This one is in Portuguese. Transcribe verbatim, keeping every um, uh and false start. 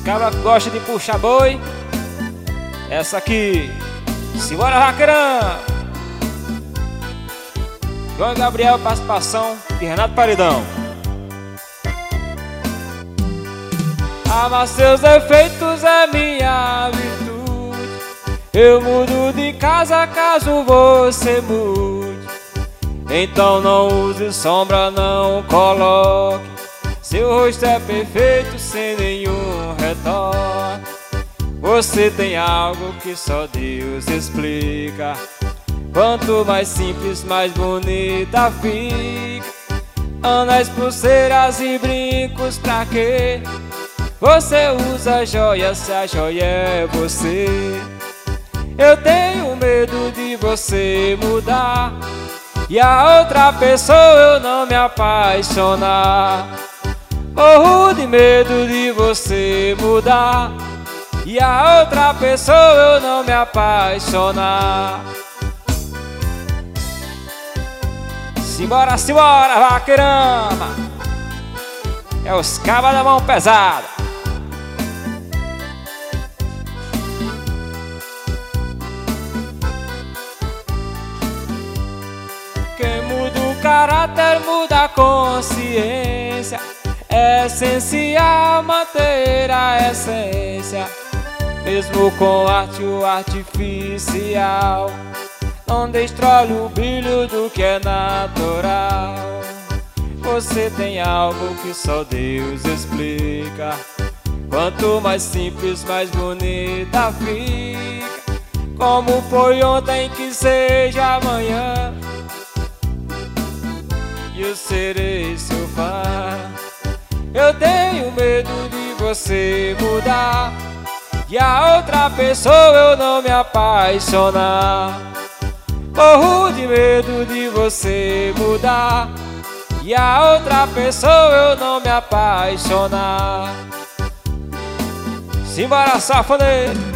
cabras que gostam de puxar boi. Essa aqui. Simbora, vaqueirão. João Gabriel, participação de Renato Paredão. Amar seus defeitos é minha virtude. Eu mudo de casa caso você mude. Então não use sombra, não coloque. Seu rosto é perfeito sem nenhum retoque. Você tem algo que só Deus explica. Quanto mais simples, mais bonita fica. Anéis, pulseiras e brincos, pra quê? Você usa joia se a joia é você. Eu tenho medo de você mudar e a outra pessoa eu não me apaixonar. Morro de medo de você mudar e a outra pessoa eu não me apaixonar. Simbora, simbora, vaqueirama. É os cabas da mão pesada. Quem muda o caráter muda a consciência. É essencial manter a essência, mesmo com arte o artificial. Não destrói o brilho do que é natural. Você tem algo que só Deus explica. Quanto mais simples, mais bonita fica. Como foi ontem, que seja amanhã. E eu serei seu fã. Eu tenho medo de você mudar e a outra pessoa eu não me apaixonar. Morro de medo de você mudar e a outra pessoa eu não me apaixonar. Simbora, safoneiro.